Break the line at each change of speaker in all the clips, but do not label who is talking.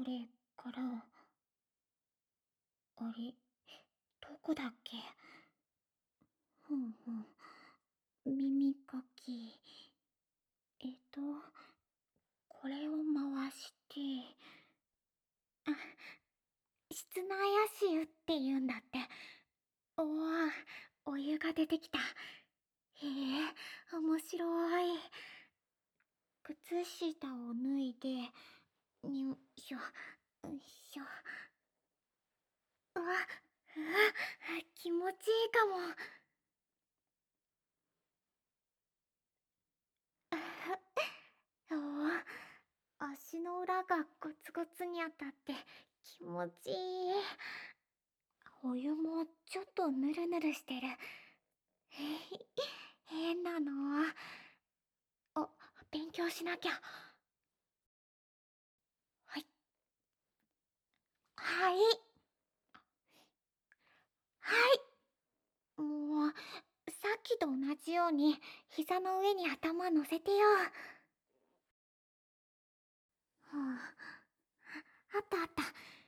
それから、あれ、どこだっけ？ふんふん。耳かき。えっと、これを回して、あ、室内足湯って言うんだって。おわ、お湯が出てきた。へえ、面白い。靴下を脱いで、よいしょ、よいしょ。うわ、気持ちいいかも。おわ、足の裏がゴツゴツに当たって気持ちいい。お湯もちょっとヌルヌルしてる。変なの。あ、勉強しなきゃ。はい。はい。はい。もう、さっきと同じように膝の上に頭乗せてよ。はあ、あったあった。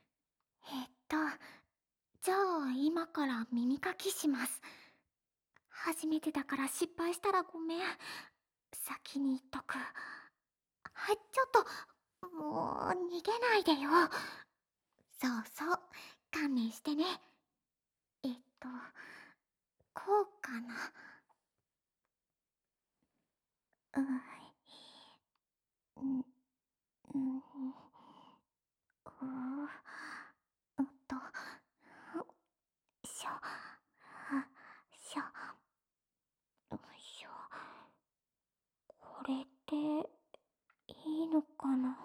じゃあ今から耳かきします。初めてだから失敗したらごめん。先に言っとく。はい、ちょっと、もう逃げないでよ。そうそう、観念してね。えっと、こうかな。ううん、うん、うよいしょ、しょ、よいしょ。これっていいのかな。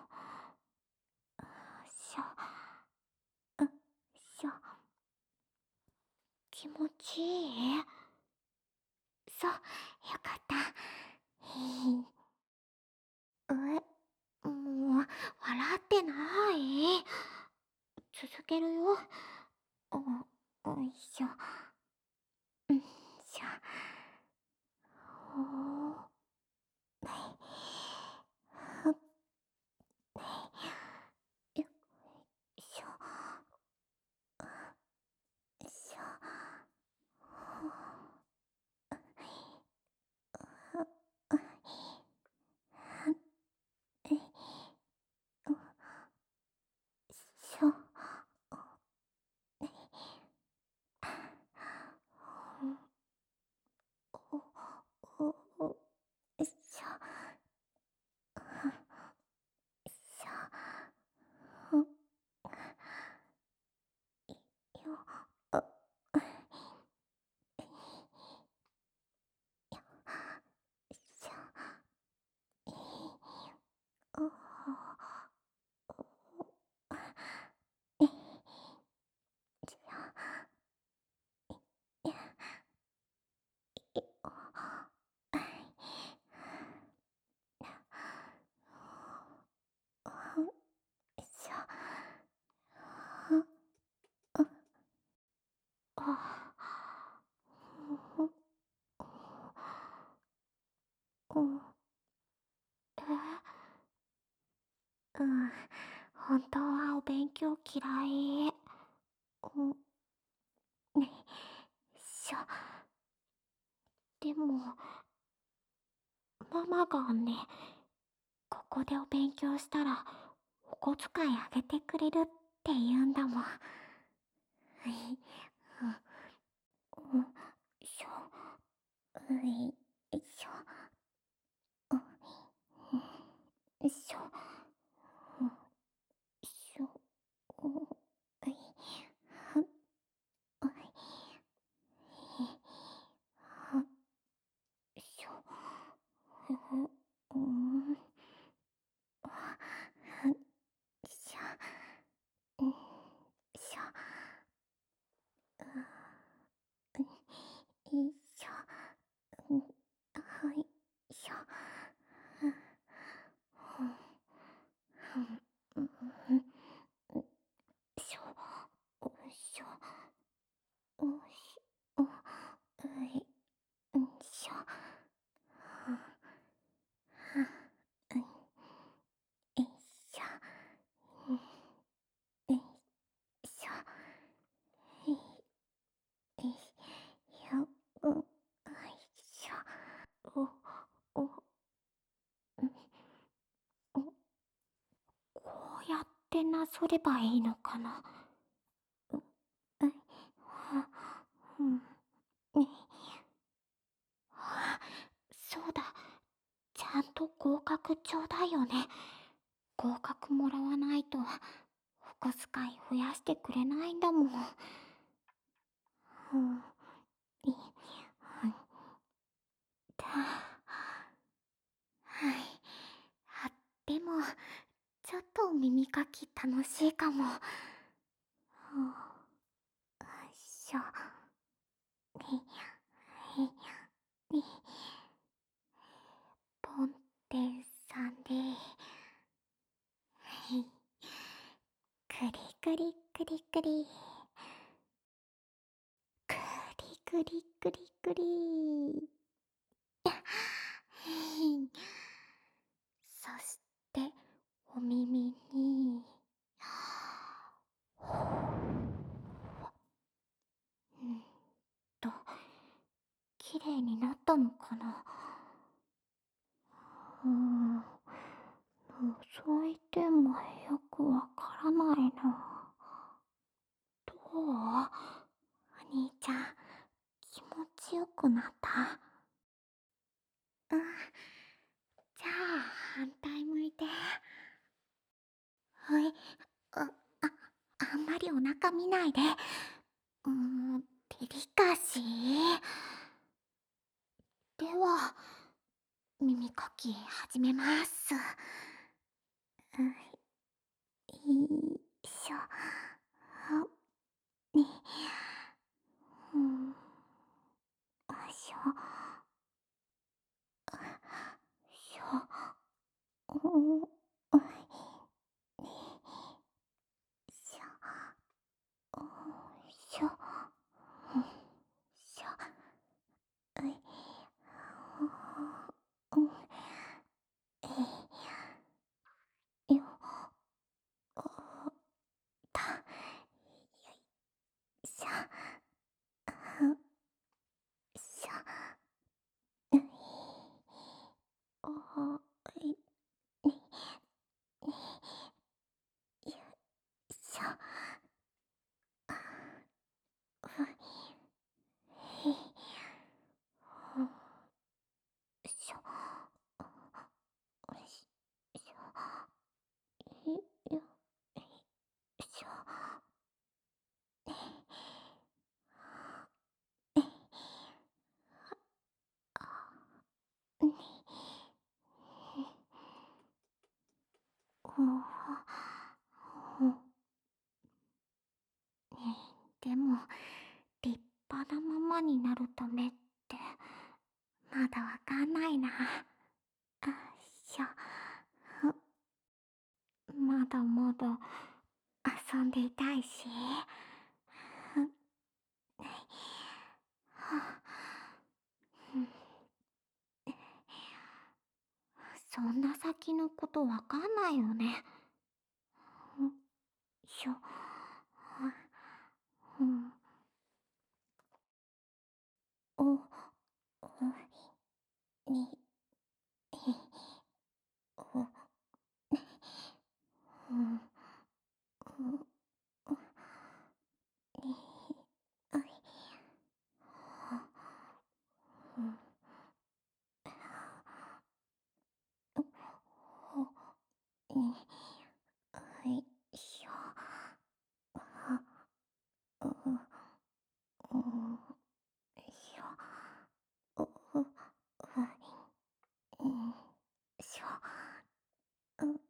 しょ、しょ、気持ちいい？そう、よかった。もう、笑ってない？続けるよ。よいしょ。よいしょ。ほー。ふっ、よいしょ。よいしょ。よいしょ。よいしょ。しょ。よ、あ、しょ。よいしょ。あ、うん、うん、本当はお勉強嫌い。うん、ね、しょ。でも、ママがね、ここでお勉強したら、お小遣いあげてくれるって言うんだもん。うん、うん、しょ。いしょ。いしょ。しょ。いはしょ。うん、しょ。しょ。いしょ。はいしょ。しょ。しょ。しょ。しょ。 でなぞればいいのかな。う、う、うん、そうだ、ちゃんと合格ちょうだいよね。合格もらわないと、お小遣い増やしてくれないんだもん。うん、い、だ、はい。あ、でも、ちょっと耳かき楽しいかも。よいしょ。ポンテンさんで、くりくりくりくり。くりくりくりくり。そして、お耳に、うんと、きれいになったのかな。そう言ってもよくわからないな。どう？お兄ちゃん、気持ちよくなった？うん。じゃあ、反対向いて。はい。あ、あんまりお腹見ないで。デリカシー。では、耳かき始めます。うん、よいしょ。あ、ね、うん、よいしょ。よいしょ。うん、よいしょ。よいしょ。よいしょ。うい、うん、えい、よ、おた、よいしょ。よいしょ。うい、おい、よいしょ。うい、よいしょ。よいしょ。よいしょ。でも、立派なままになるためって、まだわかんないな。よいしょ。まだまだ遊んでいたいし。そんな先のことわかんないよね。よいしょ。うん。お、お、に、お、うん、う、に、おい、うん、お、に、おいしょ。う、うん、しょ。う、う、うん、しょ。う、う、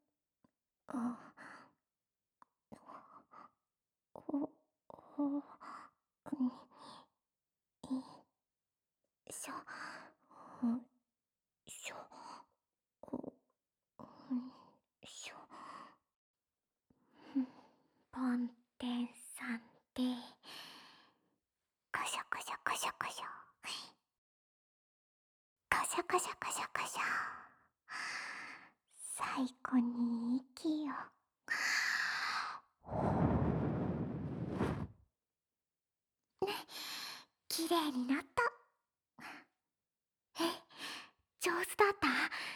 お、お、に、しょ。う、しょ。う、うん、しょ。ポンテンさんで、こしょこしょこしょこしょ。こしょこしょこしょこしょ。最後に息を。きれいになった。え、上手だった？